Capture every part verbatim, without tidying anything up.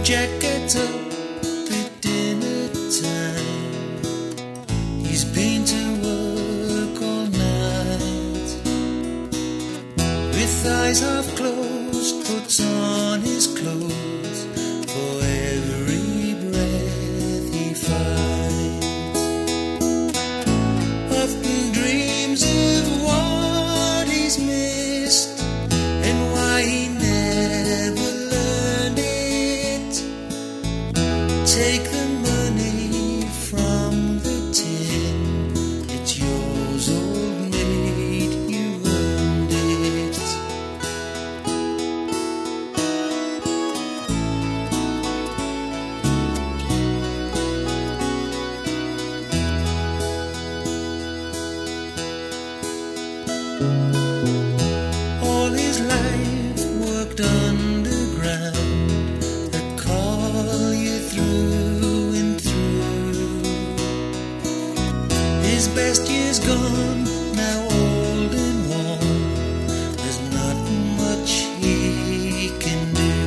Jack gets up at dinner time. He's been to work all night. With eyes half closed, puts on his clothes for every breath he finds. Often dreams of what he's missed and why he never learned it. Take the money from the tin, it's yours, old maid, you earned it. All his life worked underground, a collier through and through. His best years gone, now old and worn. There's not much he can do.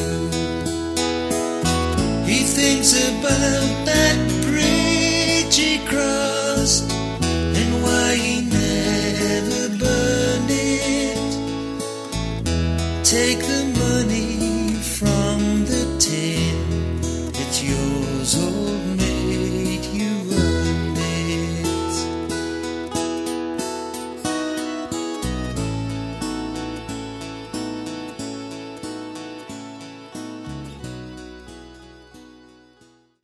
He thinks about that bridge he crossed and why he never burned it. Take the